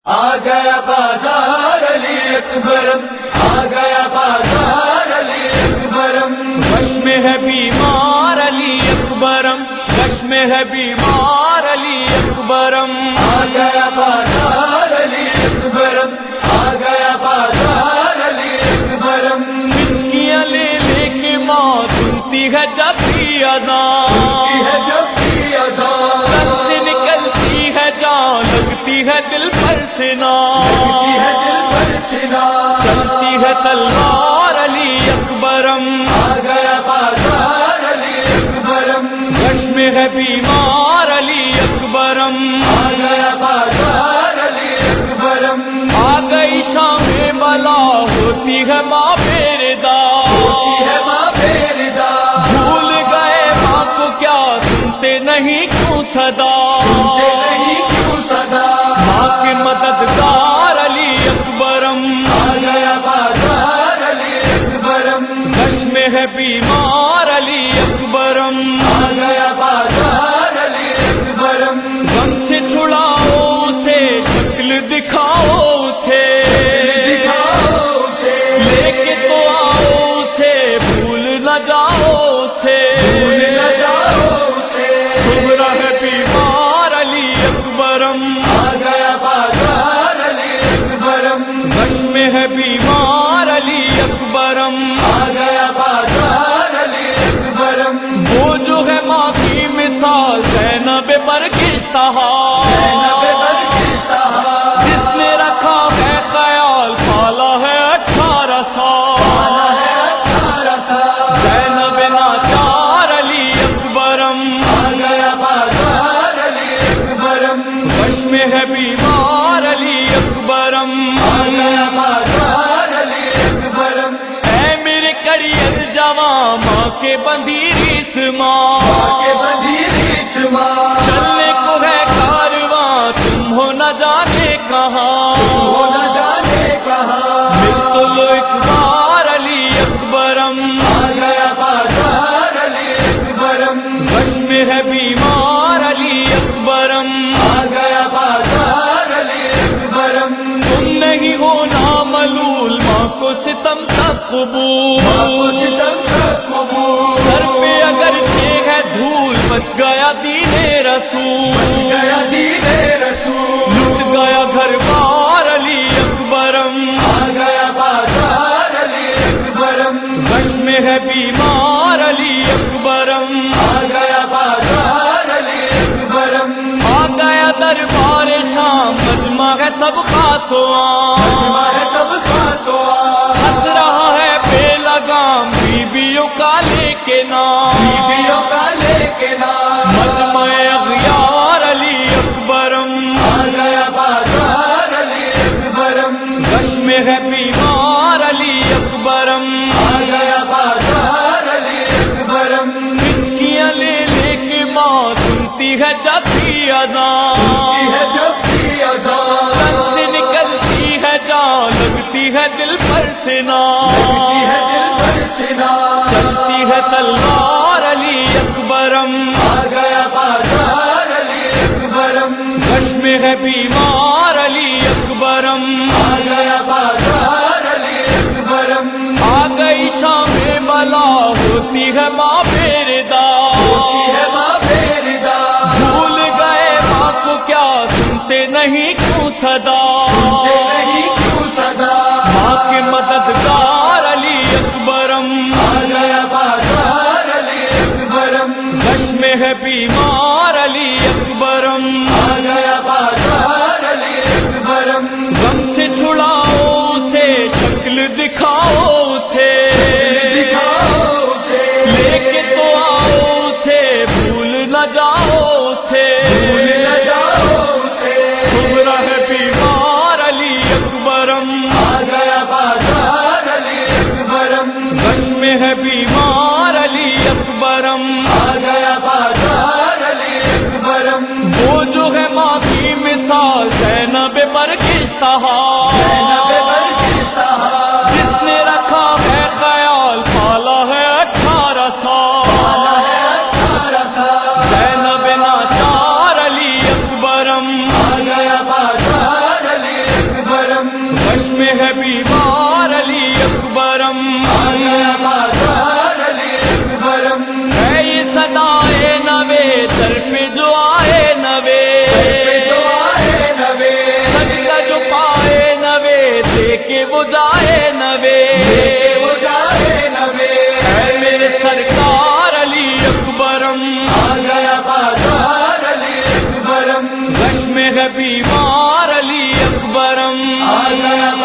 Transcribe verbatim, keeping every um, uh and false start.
آ گیا بازار علی اکبرم، آ گیا بازار علی اکبرم، بش میں ہے بیمار علی اکبرم، بش میں ہے بیمار علی اکبرم، آ گیا بازار علی اکبرم، آ گیا بازار علی اکبرم، ہچکیاں لے لے کے ماں سنتی ہے جب بھی اذان، سنتی ہے جب بھی اذان، سر سے نکلتی ہے جان، لگتی ہے دل پر سنا، لگتی ہے دل پر سنا، چلتی ہے تلوار علی اکبرم، آ گیا بازار علی اکبرم، بش میں ہے بیمار علی اکبرم، آ گیا بازار علی اکبرم، آ گئی شام بلا ہوتی ہے ماں پیردا، ہوتی ہے ماں پیردا، بھول گئے ماں کو کیا سنتے نہیں کیوں صدا، سنتے نہیں کیوں صدا، ماں کے مددگار علی اکبرم، آ گیا بازار علی اکبرم، بش میں ہے بیمار علی اکبرم، آ گیا بازار علی اکبرم، غم سے چھڑاؤ اسے، شکل دکھاؤ اسے، دکھاؤ اسے، لے کے تو آؤ اسے، بھول نہ جاؤ اسے، بھول نہ جاؤ اسے، صبح ہے بیمار علی اکبرم، آ گیا بازار علی اکبرم، بش میں ہے بیمار علی اکبرم، آ گیا بازار علی اکبرم، وہ جو ہے ماں کی مثال زینب برگشتہ، زینب برگشتہ، جس نے رکھا ہے خیال پالا ہے اٹھارہ پالا سال، ہے اٹھارہ سال، زینب ناچار علی اکبرم، آ گیا بازار علی اکبرم، بش میں ہے بیمار علی اکبرم، آ گیا بازار علی اکبرم، اے میرے کڑیت جواں ماں کے بندیریس ماں، آ کے بدیریس ماں، چلنے کو ہے کارواں تم ہو نہ جانے کہاں، وہ نہ جانے کہاں، مل تو لو ایک بار علی اکبرم، آ گیا بازار علی اکبرم، بش میں ہے بیمار علی اکبرم، آ گیا بازار علی اکبرم، تم نہیں ہو ناملول ماں کو ستم سب قبول، ستم سب قبول، سر پہ اگر ہے دھول بچ گیا دین رسول، گیا دین رسول، لٹ گیا گھر بار علی اکبرم، آ گیا بازار علی اکبرم، بش میں ہے بیمار علی اکبرم، آ گیا بازار علی اکبرم، آ گیا دربار شام مجمع ہے سب خاص و عام، ہمارے تب ساتو ہنس رہا ہے بے لگام بیویوں کا لے کے نام، بیویوں کا لے کے نام، مجمع اغیار علی اکبرم، آ گیا بازار علی اکبرم، بش میں ہے بیمار علی اکبرم، آ گیا بازار علی اکبرم، ہچکیاں لے لے کے ماں سنتی ہے جب بھی سنتی ہے اذان، جب بھی اذان، سر سے نکلتی ہے جان، لگتی ہے دل پر سنا، لگتی ہے دل پر سنا، چلتی ہے تلوار علی اکبرم، آ گیا بازار علی اکبرم، بش میں ہے بیمار علی اکبرم، آ گیا بازار علی اکبرم، آ گئی شام بلا ہوتی ہے ماں پیردا، ہوتی ہے ماں پیردا، بھول گئے ماں کو کیا سنتے نہیں کیوں صدا، سنتے نہیں کیوں صدا، ماں کے مددگار علی اکبرم، آ گیا بازار علی اکبرم، بش میں ہے بیمار علی اکبرم، آ گیا بازار علی اکبرم، غم سے چھڑاؤ اسے، شکل دکھاؤ اسے، دکھاؤ اسے، لے کے تو آؤ اسے، بھول نہ جاؤ اسے، بھول نہ جاؤ اسے، صبح ہے بیمار علی اکبرم، آ گیا بازار علی اکبرم، بش میں ہے بیمار علی اکبرم، آ گیا بازار علی اکبرم، وہ جو ہے ماں کی مثال زینب برگشتہ، زینب برگشتہ، جس نے رکھا ہے خیال پالا ہے اٹھارہ پالا سال، ہے اٹھارہ سال، زینب ناچار علی اکبرم، آ گیا بازار علی ہے بیمار علی اکبرم، آ گیا بازار علی اکبرم، ہے یہ صدائے نوے سر پہ جو آئے نوے، جو آئے نوے، صدقہ جو پائے نوے دے کے وہ جائے نوے، وہ جائے نوے، ہے میرے سرکار علی اکبرم، آ گیا بازار علی اکبرم، گش میں ہے بیمار علی اکبرم، آ گیا